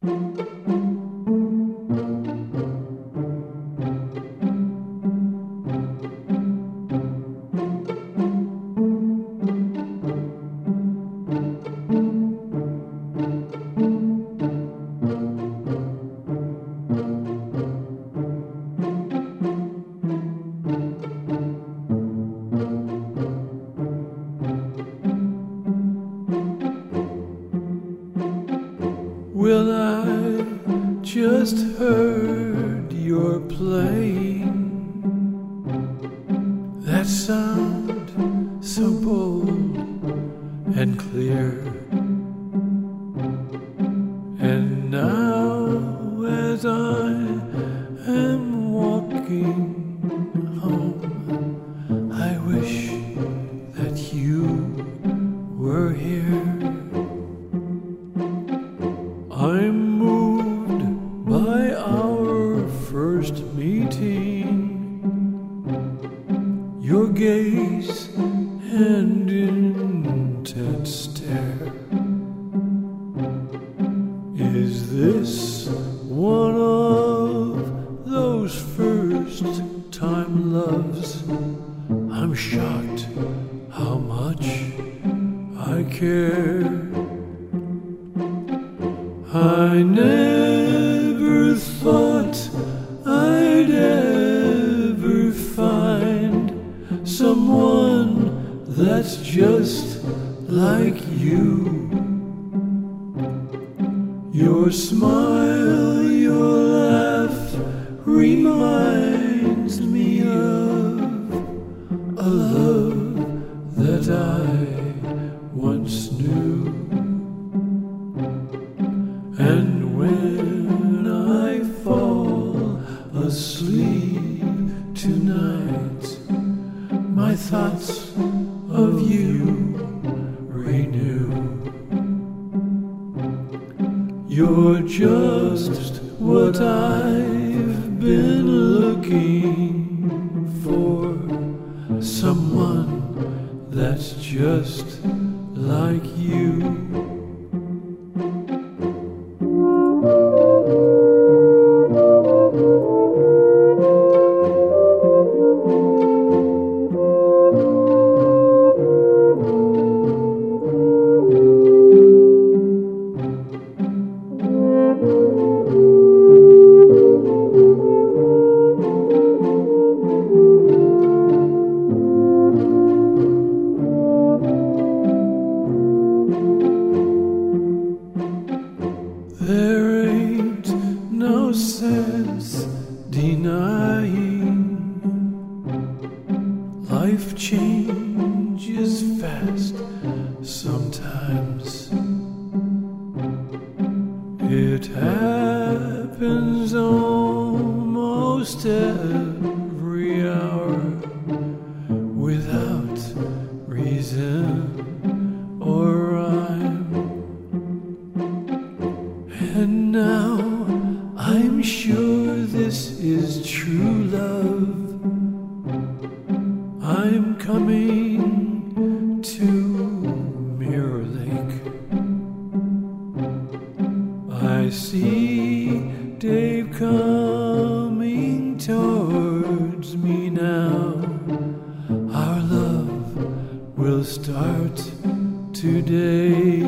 Well, I just heard you're playing that sound so bold and clear. And now as I am walking home, I wish that you were here. I'm moved by our first meeting, your gaze and intense stare. Is this one of those first time loves? I'm shocked how much I care. I never thought I'd ever find someone that's just like you. Your smile, your laugh reminds me of a love that I once knew. And when I fall asleep tonight, my thoughts of you renew. You're just what I've been looking for, someone that's just like you. There ain't no sense denying life changes fast sometimes. It happens almost every hour without reason or rhyme. And now I'm sure this is true love. I'm coming to Mirror Lake. I see Dave coming towards me now. Our love will start today.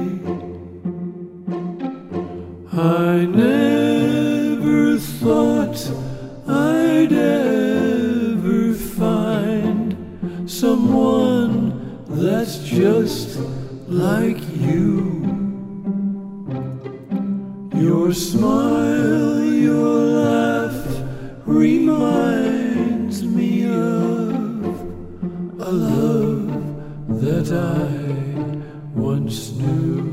I never thought I'd ever find someone that's just like you. Your smile, your laugh reminds me of a love that I once knew.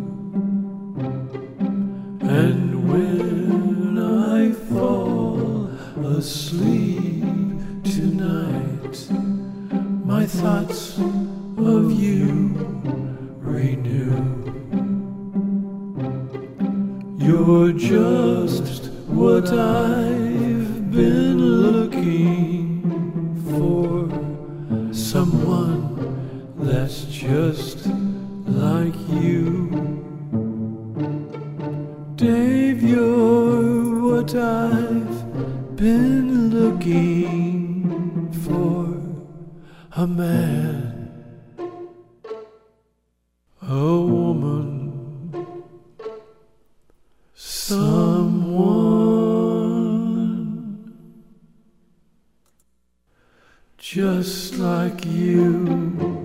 And when I fall asleep tonight, my thoughts of you renew. You're just what I've been looking for, someone that's just like you. Dave, you're what I've been looking for. A man, a woman, someone just like you.